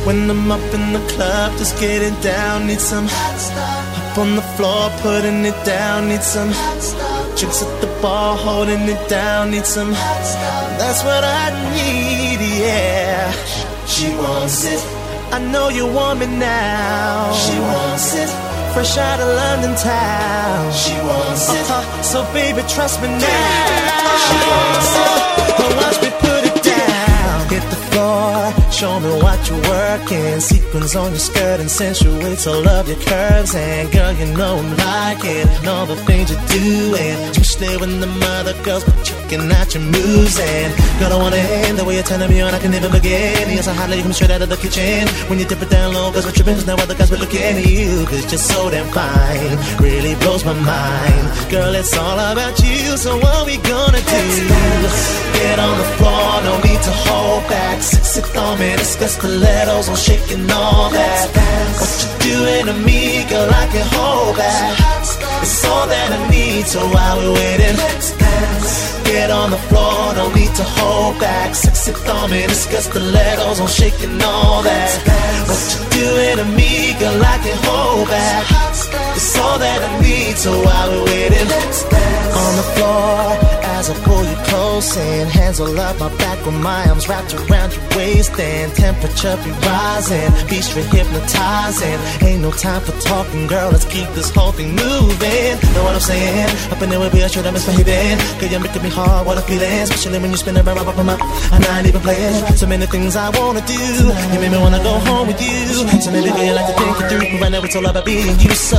When I'm up in the club, just getting down, need some hot stuff. Up on the floor, putting it down, need some hot stuff. Chicks at the bar, holding it down, need some hot stuff. That's what I need, yeah. She wants it. I know you want me now. She wants it. Fresh out of London town. She wants it. So baby, trust me now. She wants it. But watch me put it down. Hit the floor, show me what you're working. Sequins on your skirt and accentuate so love your curves. And girl, you know I'm liking all the things you're doing. Especially when the mother girls be checking out your moves. And girl, I wanna end the way you're turning me on, I can never begin. Yes, I hardly come straight out of the kitchen. When you dip it down low, cause we're tripping, cause now other guys be looking at you. Cause you're so damn fine, really blows my mind. Girl, it's all about you, so what we gonna do? Get on the floor, no need to hold back. Sexy thumbing, discuss stilettos, I'm shaking all that. What you doing to me, girl, I can hold back. It's all that I need, so while we're waiting, get on the floor, no need to hold back. Sexy thumbing, discuss stilettos, I'm shaking all that. What you doing to me, girl, I can hold back. It's all that I need, so while we're waiting, on the floor, as I pull you close in, hands all up my back with my arms wrapped around your waist, and temperature be rising, be straight hypnotizing. Ain't no time for talking, girl, let's keep this whole thing moving. Know what I'm saying? Up in there with me, I should have misbehaving. Girl, you're making me hard, what a feeling. Especially when you spin around, up, I'm up, and I ain't even playing. So many things I wanna do, you make me wanna go home with you. So maybe girl, you like to think it through, but right now it's all about being you. So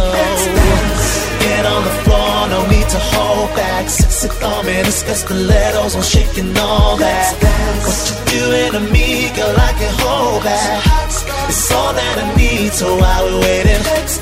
get on the floor, no need to hold back. Sexy thumbing, discuss stilettos, I'm shaking all that. What you doing to me, girl, I can hold back. It's all that I need, so while we're waiting,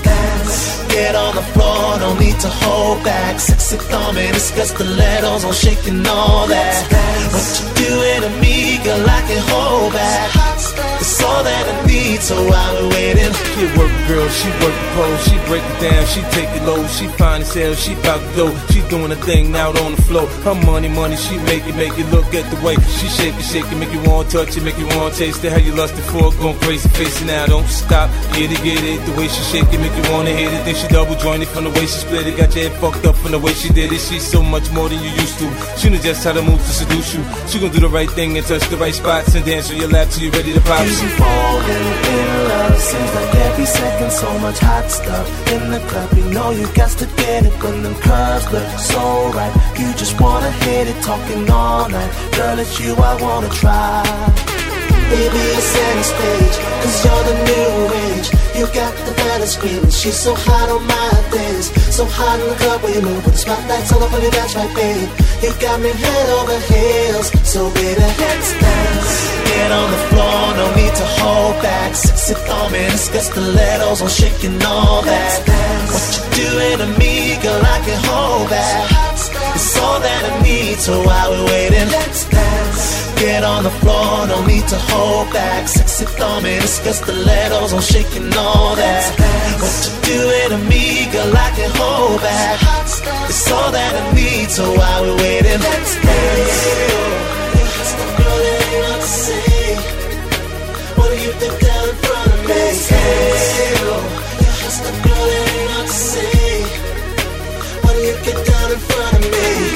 get on the floor, no need to hold back. Sexy thumbing, discuss stilettos, I'm shaking all that. What you doing to me, girl, I can hold back. It's all that I need, so while we're waiting, she work the girl, she work the pole, she break it down, she take it low, she fine as hell, she bout to go, she doing a thing out on the floor. Her money, she make it look at the way she shake it, make you want to touch it, make you want to taste it. How you lusted for it, going crazy, facing out, don't stop, get it, the way she shake it, make you want to hit it. Then she double jointed from the way she split it, got your head fucked up from the way she did it. She's so much more than you used to, she knows just how to move to seduce you. She gon' do the right thing and touch the right spots and dance on your lap till you ready to pop. Easy falling in love, seems like every second so much hot stuff in the club. You know you got to get it when them curves look so right. You just wanna hit it, talking all night. Girl, it's you I wanna try. Baby, it's any stage, cause you're the new age. You got the better screaming, she's so hot on my days. So hot in the club where you move with the spotlights all up on you, that's right, babe. You got me head over heels, so baby, let's dance. Get on the floor, no need to hold back. Sexy thumbing, discuss stilettos, I'm shaking all that. What you doing to me, girl, I can hold back. It's all that I need, so while we're waiting, let's dance. Get on the floor, no need to hold back. Sexy thumbing, discuss stilettos, I'm shaking all that. What you doing to me, girl, I can hold back. It's all that I need, so while we're waiting, let's dance. Stop, girl, there ain't nothing to say. What do you think down in front of me? Stop, girl, there ain't nothing to say. What do you get down in front of me?